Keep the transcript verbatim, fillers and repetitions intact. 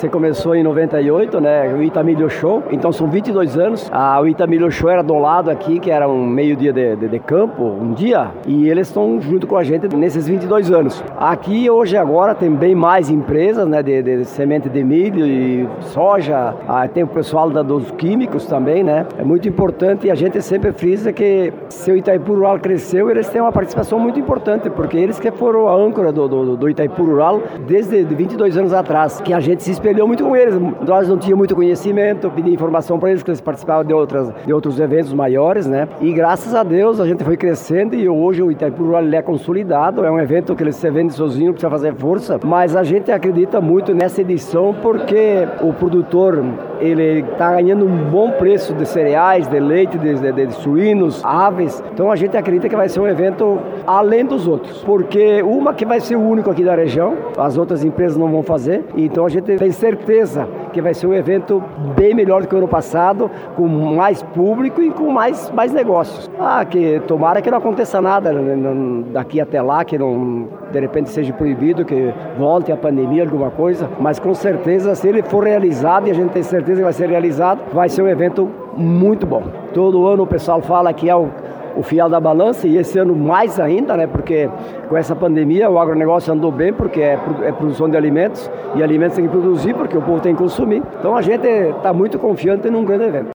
você começou em noventa e oito, né? O Itamilho Show. Então são vinte e dois anos. Ah, o Itamilho Show era do lado aqui, que era um meio-dia de, de, de campo, um dia. E eles estão junto com a gente nesses vinte e dois anos. Aqui hoje agora tem bem mais empresas, né? De, de semente de milho e soja. Ah, tem o pessoal da, dos químicos também, né? É muito importante e a gente sempre frisa que se o Itaipu Rural cresceu, eles têm uma participação muito importante, porque eles que foram a âncora do, do, do Itaipu Rural desde vinte e dois anos atrás, que a gente se espelhou muito com eles. Nós não tínhamos muito conhecimento, pedi informação para eles, que eles participavam de, outras, de outros eventos maiores, né? E graças a Deus a gente foi crescendo e hoje o Itaipu Rural ele é consolidado, é um evento que ele se vende sozinho, não precisa fazer força, mas a gente acredita muito nessa edição porque o produtor ele está ganhando um bom preço de cereais, de leite, de, de, de suínos, aves, então a gente acredita que vai ser um evento além dos outros, porque uma que vai ser o único aqui da região, as outras empresas não vão fazer, então a gente tem certeza que vai ser um evento bem melhor do que o ano passado, com mais público e com mais, mais negócios. Ah, que tomara que não aconteça nada daqui até lá, que não, de repente seja proibido, que volte a pandemia, alguma coisa, mas com certeza, se ele for realizado, e a gente tem certeza que vai ser realizado, vai ser um evento muito bom. Todo ano o pessoal fala que é o o fiel da balança, e esse ano mais ainda, né? Porque com essa pandemia o agronegócio andou bem, porque é, é produção de alimentos, e alimentos tem que produzir porque o povo tem que consumir. Então a gente está muito confiante num grande evento.